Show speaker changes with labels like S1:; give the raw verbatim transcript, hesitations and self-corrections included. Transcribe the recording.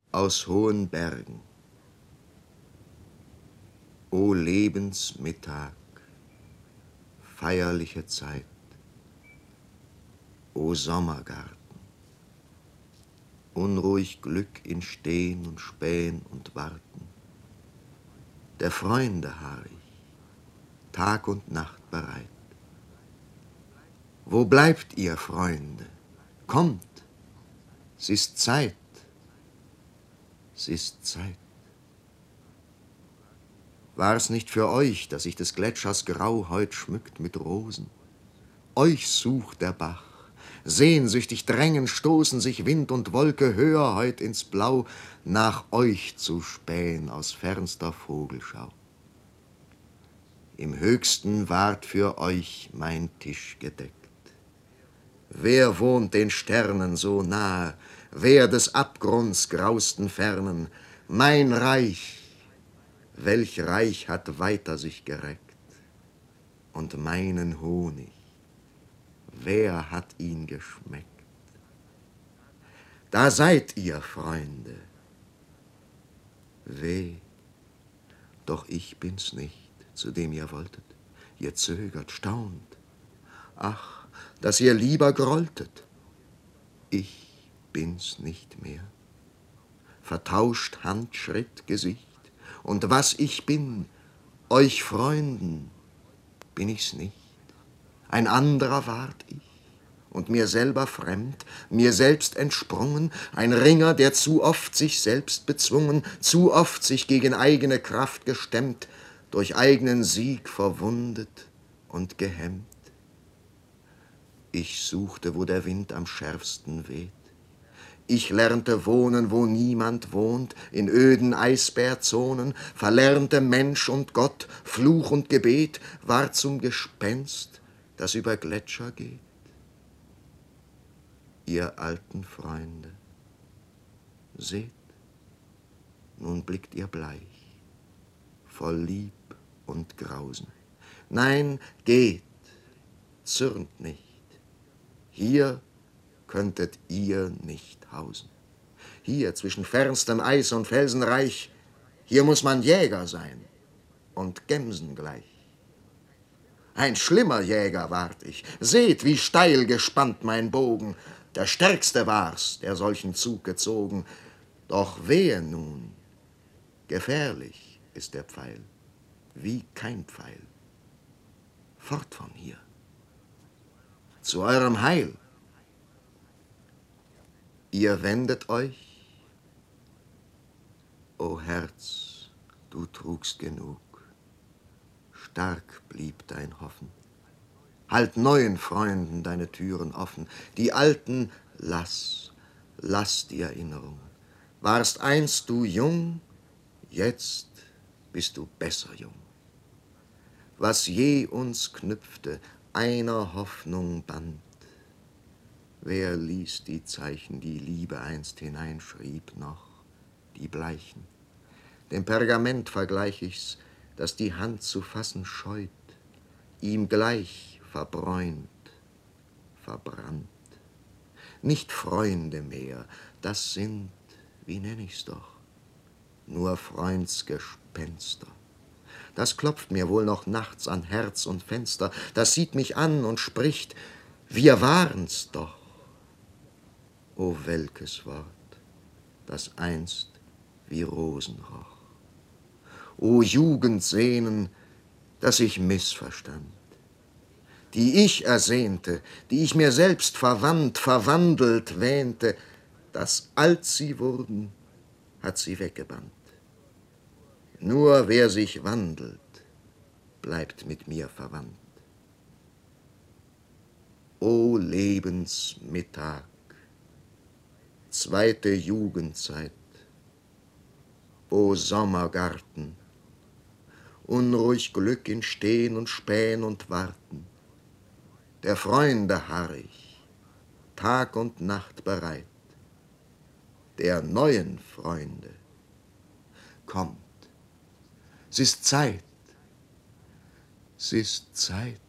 S1: Aus hohen Bergen. O Lebensmittag, feierliche Zeit, o Sommergarten, unruhig Glück in Stehn und Spähen und Warten, der Freunde harr ich, Tag und Nacht bereit. Wo bleibt ihr, Freunde? Kommt, s ist Zeit, s ist Zeit. War's nicht für euch, dass sich des Gletschers Grau heut schmückt mit Rosen? Euch sucht der Bach, sehnsüchtig drängen, stoßen sich Wind und Wolke höher heut ins Blau, nach euch zu spähen aus fernster Vogelschau. Im Höchsten ward für euch mein Tisch gedeckt. Wer wohnt den Sternen so nahe, wer des Abgrunds grausten Fernen? Mein Reich, welch Reich hat weiter sich gereckt? Und meinen Honig, wer hat ihn geschmeckt? Da seid ihr, Freunde. Weh, doch ich bin's nicht, zu dem ihr wolltet. Ihr zögert, staunt. Ach, dass ihr lieber grolltet. Ich bin's nicht mehr. Vertauscht Hand, Schritt, Gesicht. Und was ich bin, euch Freunden, bin ich's nicht. Ein anderer ward ich, und mir selber fremd, mir selbst entsprungen, ein Ringer, der zu oft sich selbst bezwungen, zu oft sich gegen eigene Kraft gestemmt, durch eigenen Sieg verwundet und gehemmt. Ich suchte, wo der Wind am schärfsten weht. Ich lernte wohnen, wo niemand wohnt, in öden Eisbärzonen, verlernte Mensch und Gott, Fluch und Gebet, war zum Gespenst, das über Gletscher geht. Ihr alten Freunde, seht, nun blickt ihr bleich, voll Lieb und Grausen. Nein, geht, zürnt nicht, hier könntet ihr nicht hausen. Hier zwischen fernstem Eis und Felsenreich, hier muss man Jäger sein und Gemsen gleich. Ein schlimmer Jäger ward ich, seht, wie steil gespannt mein Bogen, der Stärkste war's, der solchen Zug gezogen. Doch wehe nun, gefährlich ist der Pfeil, wie kein Pfeil. Fort von hier, zu eurem Heil. Ihr wendet euch, o Herz, du trugst genug, stark blieb dein Hoffen. Halt neuen Freunden deine Türen offen, die alten lass, lass die Erinnerung. Warst einst du jung, jetzt bist du besser jung. Was je uns knüpfte, einer Hoffnung Band, wer ließ die Zeichen, die Liebe einst hineinschrieb, noch, die bleichen? Dem Pergament vergleich ich's, das die Hand zu fassen scheut, ihm gleich verbräunt, verbrannt. Nicht Freunde mehr, das sind, wie nenn ich's doch, nur Freundsgespenster. Das klopft mir wohl noch nachts an Herz und Fenster, das sieht mich an und spricht, wir waren's doch. O welkes Wort, das einst wie Rosen roch. O Jugendsehnen, das ich missverstand, die ich ersehnte, die ich mir selbst verwandt, verwandelt wähnte, dass alt sie wurden, hat sie weggebannt. Nur wer sich wandelt, bleibt mit mir verwandt. O Lebensmittag, zweite Jugendzeit, o Sommergarten, unruhig Glück in Stehn und Spähen und Warten, der Freunde harr ich, Tag und Nacht bereit, der neuen Freunde kommt. S ist Zeit, s ist Zeit.